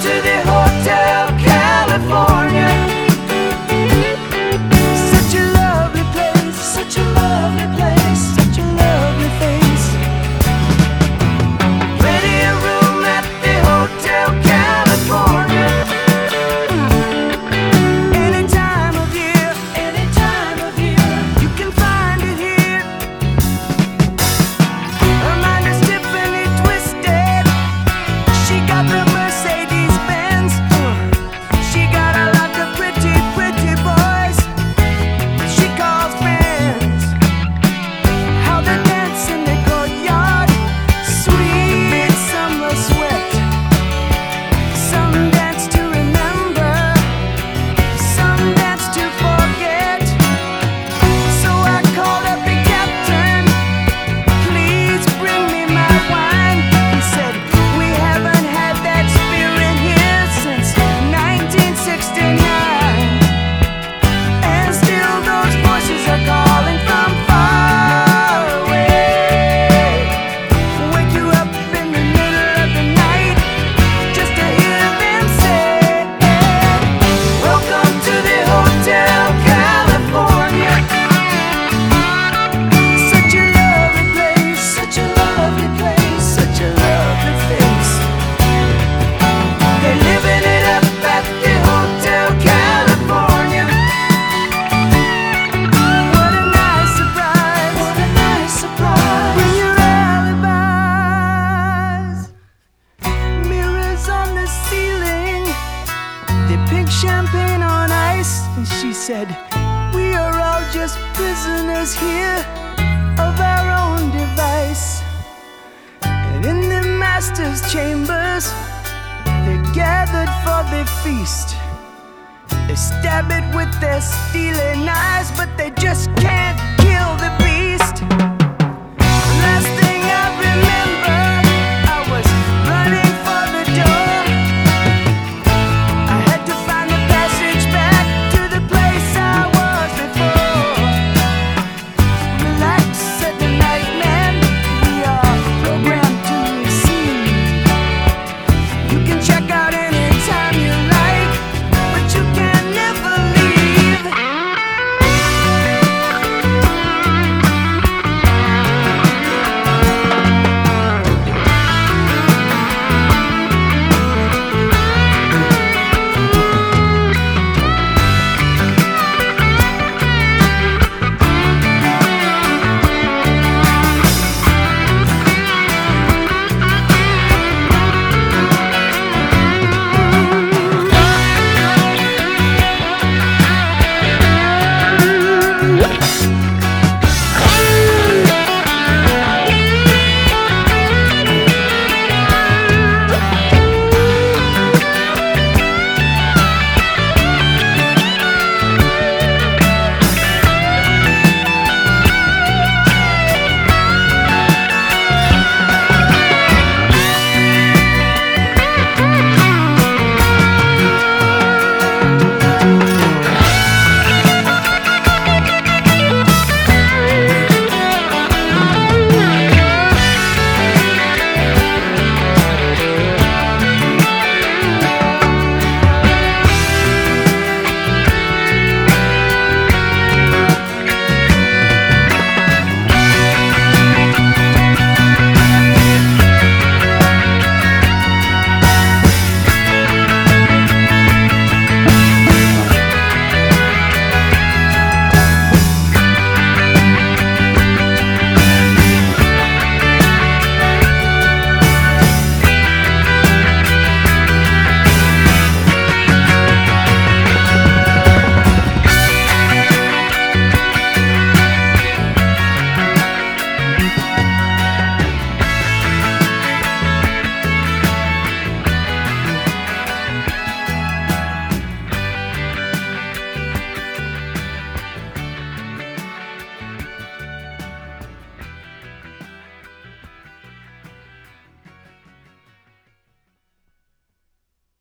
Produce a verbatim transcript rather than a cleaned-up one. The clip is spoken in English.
to the Hotel California. Such a lovely place, such a lovely place, such a lovely face. Plenty of room at the Hotel California. Any time of year, any time of year, you can find it here. Her mind is Tiffany twisted. She got the Mercedes Benz. She got a lot of pretty, pretty boys she calls friends. How they dance in the courtyard, sweet summer sweat. Some dance to remember, some dance to forget. So I called up the captain, please bring me my wine. He said, we haven't had that spirit here since nineteen sixty-nine. And still those voices are calling from far away. Wake you up in the middle of the night just to hear them say, welcome to the Hotel California. Such a lovely place, such a lovely place, such a lovely face. They're living it up at the Hotel California. What a nice surprise, what a nice surprise. Bring your alibis. Mirrors on the ceiling, they pink champagne on ice. And she said, we are all just prisoners here of our own device. And in the master's chambers, they're gathered for the feast. They stab it with their steely knives, but they just can't kill the beast.